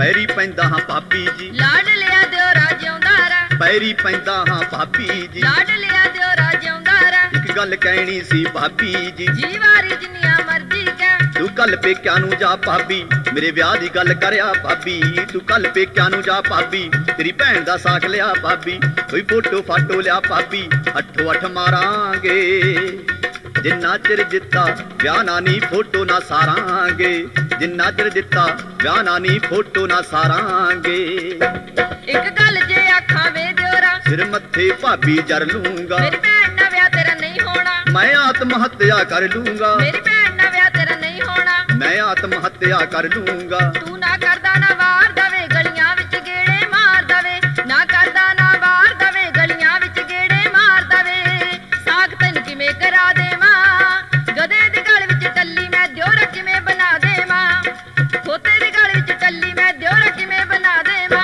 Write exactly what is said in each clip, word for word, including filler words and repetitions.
ਪੈਰੀ ਪੈਂਦਾ ਹਾਂ ਭਾਬੀ ਜੀ, ਲਾਡ ਲਿਆ ਦਿਓਰਾ ਜਿਉਂਦਾ ਰਹਿ। ਪੈਰੀ ਪੈਂਦਾ ਹਾਂ ਭਾਬੀ ਜੀ, ਲਾਡ ਲਿਆ ਦਿਓਰਾ ਜਿਉਂਦਾ ਰਹਿ। ਇੱਕ ਗੱਲ ਕਹਿਣੀ ਸੀ ਭਾਬੀ ਜੀ, ਜੀ ਵਾਰੀ ਜਿੰਨੀਆਂ ਮਰਜ਼ੀ ਕਹਿ। ਤੂੰ ਕੱਲ ਪੇਕਿਆਂ ਨੂੰ ਜਾ ਭਾਬੀ, ਮੇਰੇ ਵਿਆਹ ਦੀ ਗੱਲ ਕਰਿਆ ਭਾਬੀ। ਤੂੰ ਕੱਲ ਪੇਕਿਆਂ ਨੂੰ ਜਾ ਭਾਬੀ, ਤੇਰੀ ਭੈਣ ਦਾ ਸਾਕ ਲਿਆ ਭਾਬੀ। ਕੋਈ ਫੋਟੋ ਫਾਟੋ ਲਿਆ ਭਾਬੀ, ਅੱਠੋ ਅੱਠ ਮਾਰਾਂਗੇ। ਜਿੰਨਾ ਚਿਰ ਦਿੱਤਾ ਵਿਆਹ ਨਾ ਨੀ ਫੋਟੋ ਨਾ ਸਾਰਾਂਗੇ। ਜਿੰਨਾ ਚਿਰ ਦਿੱਤਾ ਵਿਆਹ ਨਾ ਨੀ ਫੋਟੋ ਨਾ ਸਾਰਾਂਗੇ। ਇੱਕ ਗੱਲ ਜੇ ਆਖਾਂ ਵੇ ਦਿਓਰਾ, ਸਿਰ ਮੱਥੇ ਭਾਬੀ ਜਰ ਲੂੰਗਾ। ਮੇਰੀ ਭੈਣ ਨਾਲ ਵਿਆਹ ਤੇਰਾ ਨਹੀਂ ਹੋਣਾ। ਮੈਂ ਆਤਮ ਹੱਤਿਆ ਕਰ ਲੂੰਗਾ। ਮੇਰੀ ਭੈਣ ਨਾਲ ਵਿਆਹ ਤੇਰਾ ਨਹੀਂ ਹੋਣਾ। ਮੈਂ ਆਤਮ ਹੱਤਿਆ ਕਰ ਲੂੰਗਾ। ਤੂੰ ਨਾ ਕਰਦਾ ਨਾ ਵਾਰ ਦਵੇ, ਗਲੀਆਂ ਵਿੱਚ ਗੇੜੇ ਮਾਰ ਦਵੇ। ਨਾ ਕਰਦਾ ਨਾ ਵਾਰ ਦਵੇ, ਗਲੀਆਂ ਵਿੱਚ ਗੇੜੇ ਮਾਰ ਦਵੇ। ਸਾਕ ਤੈਨੂੰ ਕਿਵੇਂ ਕਰਾ ਦੇਵਾਂ, ਗਧੇ ਦੀ ਗਲ ਵਿੱਚ ਟੱਲੀ ਮੈਂ ਦਿਓਰਾ ਕਿਵੇਂ ਬਣਾ ਦੇਵਾਂ। ਖੋਤੇ ਦੀ ਗਲ ਵਿੱਚ ਟੱਲੀ ਮੈਂ ਦਿਓਰਾ ਕਿਵੇਂ ਬਣਾ ਦੇਵਾਂ।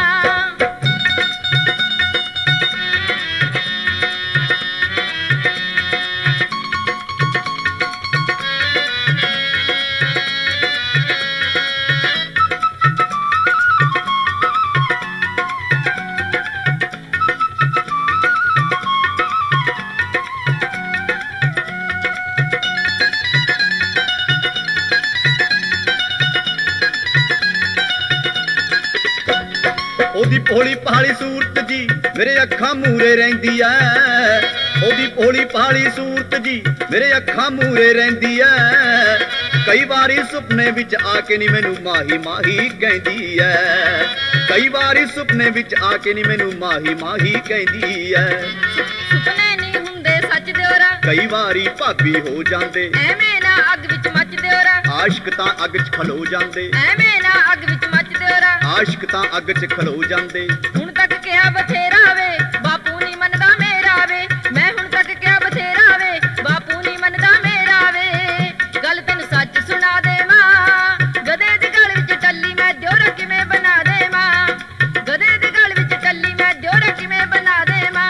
ਉਹਦੀ ਭੋਲੀ ਪਹਾਲੀ ਸੂਰਤ ਜੀ ਮੇਰੇ ਅੱਖਾਂ ਮੂਰੇ ਰਹਿੰਦੀ ਐ। ਉਹਦੀ ਭੋਲੀ ਪਹਾਲੀ ਸੂਰਤ ਜੀ ਮੇਰੇ ਅੱਖਾਂ ਮੂਰੇ ਰਹਿੰਦੀ ਐ। ਕਈ ਵਾਰੀ ਸੁਪਨੇ ਵਿੱਚ ਆ ਕੇ ਨੀ ਮੈਨੂੰ ਮਾਹੀ ਮਾਹੀ ਕਹਿੰਦੀ ਐ। ਕਈ ਵਾਰੀ ਸੁਪਨੇ ਵਿੱਚ ਆ ਕੇ ਨੀ ਮੈਨੂੰ ਮਾਹੀ ਮਾਹੀ ਕਹਿੰਦੀ ਐ। ਸੁਪਨੇ ਨਹੀਂ ਹੁੰਦੇ ਸੱਚ ਦਿਓਰਾ, ਕਈ ਵਾਰੀ ਭਾਬੀ ਹੋ ਜਾਂਦੇ। ਐਵੇਂ ਨਾ ਅੱਗ ਵਿੱਚ ਮੱਚ ਦਿਓਰਾ। ਆਸ਼ਕ ਤਾਂ ਅੱਗ 'ਚ ਖਲੋ ਜਾਂਦੇ। ਐਵੇਂ ਨਾ ਅੱਗ ਵਿੱਚ ਮੱਚ ਦਿਓਰਾ। ਆਸ਼ਕ ਤਾਂ ਅੱਗ 'ਚ ਖਲੋ ਜਾਂਦੇ। ਹੁਣ ਤੱਕ ਕਿਹਾ ਬਥੇਰਾ ਵੇ, ਬਾਪੂ ਨਹੀਂ ਮੰਨਦਾ ਮੇਰਾ ਵੇ। ਮੈਂ ਹੁਣ ਤੱਕ ਕਿਹਾ ਬਥੇਰਾ ਵੇ, ਬਾਪੂ ਨਹੀਂ ਮੰਨਦਾ ਮੇਰਾ ਵੇ। ਗੱਲ ਤੈਨੂੰ ਸੱਚ ਸੁਣਾ ਦੇਵਾਂ, ਗਧੇ ਦੀ ਗਲ ਵਿੱਚ ਟੱਲੀ ਮੈਂ ਦਿਓਰਾ ਕਿਵੇਂ ਬਣਾ ਦੇਵਾਂ। ਗਧੇ ਦੀ ਗਲ ਵਿੱਚ ਟੱਲੀ ਮੈਂ ਦਿਓਰਾ ਕਿਵੇਂ ਬਣਾ ਦੇਵਾਂ।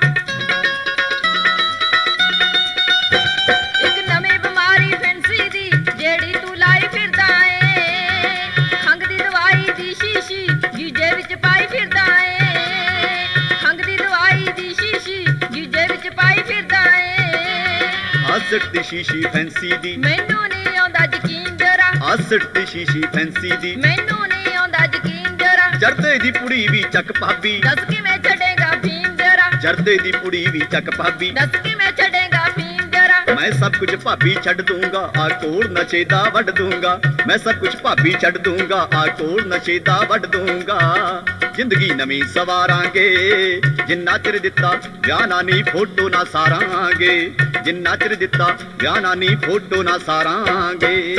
ਇੱਕ ਨਵੀਂ ਬਿਮਾਰੀ ਫੈਂਸੀ ਦੀ ਜਿਹੜੀ ਤੂੰ ਲਾਈ ਫਿਰਦਾ ਏ। ਖੰਘ ਦੀ ਦਵਾਈ ਦੀ ਸ਼ੀਸ਼ੀ ਗੀਜੇ ਵਿੱਚ ਪਾਈ ਫਿਰਦਾ ਏ। ਖੰਘ ਦੀ ਦਵਾਈ ਦੀ ਸ਼ੀਸ਼ੀ ਗੀਜੇ ਵਿੱਚ ਪਾਈ ਫਿਰਦਾ ਏ। ਆਸਟ ਦੀ ਸ਼ੀਸ਼ੀ ਫੈਂਸੀ ਦੀ ਮੈਨੂੰ ਨਹੀਂ ਆਉਂਦਾ ਯਕੀਨ ਜਰਾ। ਆਸਟ ਦੀ ਸ਼ੀਸ਼ੀ ਫੈਂਸੀ ਦੀ ਮੈਨੂੰ ਨਹੀਂ ਆਉਂਦਾ ਯਕੀਨ ਜਰਾ। ਜਰਦੇ ਦੀ ਪੁੜੀ ਵੀ ਚੱਕ ਭਾਬੀ। ਦੱਸ ਕਿਵੇਂ ਛੱਡੇਗਾ ਫੀਮ ਜਰਾ। ਜਰਦੇ ਦੀ ਪੁੜੀ ਵੀ ਚੱਕ ਭਾਬੀ। ਦੱਸ ਕਿਵੇਂ ਛੱਡੇਗਾ ਫੀਮ ਜਰਾ। ਮੈਂ ਸਭ ਕੁਝ ਭਾਬੀ ਛੱਡ ਦੂੰਗਾ, ਆ ਕੋਲ ਨਸ਼ੇ ਦਾ ਵੱਢ ਦੂੰਗਾ। ਮੈਂ ਸਭ ਕੁਝ ਭਾਬੀ ਛੱਡ ਦੂੰਗਾ, ਆ ਕੋਲ ਨਸ਼ੇ ਦਾ ਵੱਢ ਦੂੰਗਾ। ਜ਼ਿੰਦਗੀ ਨਵੀਂ ਸਵਾਰਾਂਗੇ। ਜਿੰਨਾ ਚਿਰ ਦਿੱਤਾ ਵਿਆਹ ਨਾ ਨੀ ਫੋਟੋ ਨਾ ਸਾਰਾਂਗੇ। ਜਿੰਨਾ ਚਿਰ ਦਿੱਤਾ ਵਿਆਹ ਨਾ ਨੀ ਫੋਟੋ ਨਾ ਸਾਰਾਂਗੇ।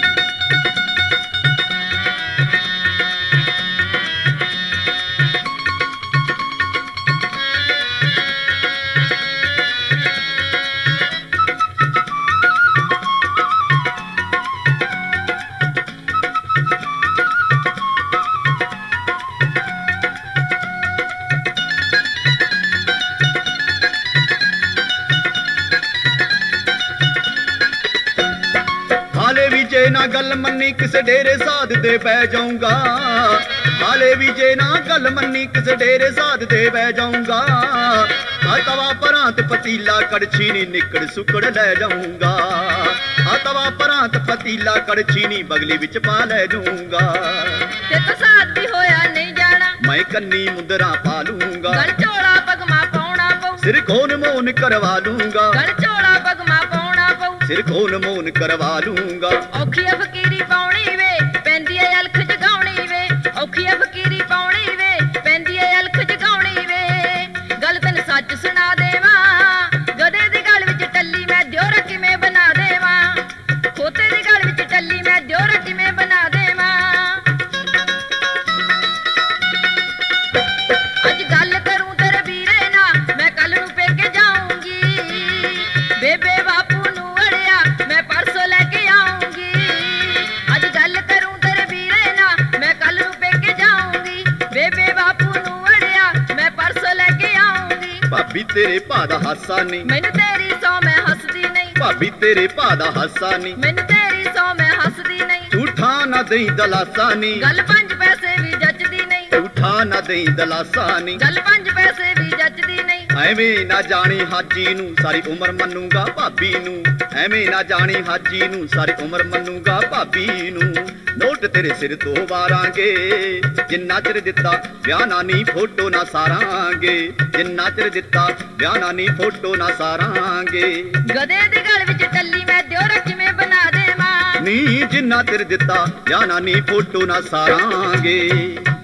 ਹਾਲੇ ਵੀ ਜੇ ਨਾ ਗੱਲ ਮੰਨੀ ਕਿਸੇ ਡੇਰੇ ਸਾਧ ਤੇ ਪੈ ਜਾਊਂਗਾ। ਹਾਲੇ ਵੀ ਜੇ ਨਾ ਗੱਲ ਮੰਨੀ ਕਿਸੇ ਡੇਰੇ ਸਾਧ ਤੇ ਬਹਿ ਜਾਊਂਗਾ। ਆ ਤਵਾ ਪਰਾਂ ਤੇ ਪਤੀਲਾ ਕੜਛੀ ਨੀ ਨਿਕੜ ਸੁਕੜ ਲੈ ਜਾਊਂਗਾ। ਆ ਤਵਾ ਪਰਾਂ ਤੇ ਪਤੀਲਾ ਕੜਛੀ ਨੀ ਬਗਲੀ ਵਿੱਚ ਪਾ ਲੈ ਜਾਊਂਗਾ। ਤੇ ਤਾਂ ਸਾਥ ਵੀ ਹੋਇਆ ਨਹੀਂ ਜਾਣਾ। ਮੈਂ ਕੰਨੀ ਮੁੰਦਰਾ ਪਾ ਲੂੰਗਾ। ਗਲ ਝੋਲਾ ਪਗਮਾ ਪਾਉਣਾ ਪਊ। ਸਿਰ ਖੋਨ ਮੋਨ ਕਰਵਾ ਲੂੰਗਾ। ਗਲ ਝੋਲਾ ਪਗਮਾ ਪਾਉਣਾ ਪਊ। ਸਿਰ ਖੋਨ ਮੋਨ ਕਰਵਾ ਲੂੰਗਾ। ਔਖੀ ਆ ਫਕੀਰੀ ਪਾਉਣੀ ਵੇ, ਪੈਂਦੀ ਏ ਅਲਖ ਜਗਾਉਣੀ ਵੇ। ਔਖੀ ਆ ਫਕੀਰੀ ਪਾਉਣੀ ਵੇ, ਪੈਂਦੀ ਏ ਅਲਖ ਜਗਾਉਣੀ ਵੇ। ਗੱਲ ਤੈਨੂੰ ਸੱਚ ਸੁਣਾ ਦੇਵਾਂ, ਗਧੇ ਦੀ ਗਲ ਵਿੱਚ ਟੱਲੀ ਮੈਂ ਦਿਓਰਾ ਕਿਵੇਂ ਬਣਾ ਦੇਵਾਂ। ਖੋਤੇ ਦੀ ਗਲ ਵਿੱਚ ਟੱਲੀ ਮੈਂ ਦਿਓਰਾ ਕਿਵੇਂ ਬਣਾ ਦੇਵਾਂ। ਅੱਜ ਗੱਲ ਕਰੂੰ ਤੇਰੇ ਵੀਰੇ ਨਾਲ, ਮੈਂ ਕੱਲ ਨੂੰ ਪੇਕੇ ਜਾਊਂਗੀ। ਬੇਬੇ ਬਾਪੂ ਨੂੰ ਅੜਿਆ ਮੈਂ ਪਰਸੋਂ ਲੈ ਕੇ ਆਊਂਗੀ। ਅੱਜ ਗੱਲ ਕਰੂੰ ਤੇਰੇ ਵੀਰੇ ਨਾਲ, ਮੈਂ ਕੱਲ ਨੂੰ ਪੇਕੇ ਜਾਊਂਗੀ। ਬੇਬੇ ਬਾਪੂ ਨੂੰ ਅੜਿਆ ਮੈਂ ਪਰਸੋਂ ਲੈ ਕੇ ਆਊਂਗੀ। ਭਾਬੀ ਤੇਰੇ ਭਾ ਦਾ ਹਾਸਾ ਨਹੀਂ, ਮੈਨੂੰ ਤੇਰੀ ਸੌ ਮੈਂ ਹੱਸਦੀ ਨਹੀਂ। ਭਾਬੀ ਤੇਰੇ ਭਾ ਦਾ ਹਾਸਾ ਨਹੀਂ, ਮੈਨੂੰ ਤੇਰੀ ਸੌ ਮੈਂ ਹੱਸਦੀ ਨਹੀਂ। ਝੂਠਾ ਨਾ ਦਈ ਦਲਾਸਾ ਨਹੀਂ। ਗੱਲ ਪੰਜ ਪੈਸੇ ਵੀ ਜੱਚਦੀ ਨਹੀਂ, ਝੂਠਾ ਨਾ ਦੇਈ ਦਲਾਸਾ ਨੀ, ਗੱਲ ਪੰਜ ਪੈਸੇ ਵੀ ਜੱਚਦੀ ਨਹੀਂ। ਐਵੇਂ ਨਾ ਜਾਣੀ ਹਾਜੀ ਨੂੰ ਸਾਰੀ ਉਮਰ ਮੰਨੂਗਾ ਭਾਬੀ ਨੂੰ, ਐਵੇਂ ਨਾ ਜਾਣੀ ਹਾਜੀ ਨੂੰ ਸਾਰੀ ਉਮਰ ਮੰਨੂਗਾ ਭਾਬੀ ਨੂੰ। ਨੋਟ ਤੇਰੇ ਸਿਰ ਤੋਂ ਵਾਰਾਂਗੇ ਜਿੰਨਾ ਚਿਰ ਦਿੱਤਾ ਵਿਆਹ ਨਾ ਨੀ ਫੋਟੋ ਨਾ ਸਾਰਾਂਗੇ, ਜਿੰਨਾ ਚਿਰ ਦਿੱਤਾ ਵਿਆਹ ਨਾ ਨੀ ਫੋਟੋ ਨਾ ਸਾਰਾਂਗੇ। ਗਧੇ ਦੇ ਗਲ ਵਿੱਚ ਟੱਲੀ ਮੈਂ ਦਿਓਰ ਕਿਵੇਂ ਬਣਾ ਦੇਵਾਂ, ਨੀ ਜਿੰਨਾ ਚਿਰ ਦਿੱਤਾ ਵਿਆਹ ਨਾ ਨੀ ਫੋਟੋ ਨਾ ਸਾਰਾਂਗੇ।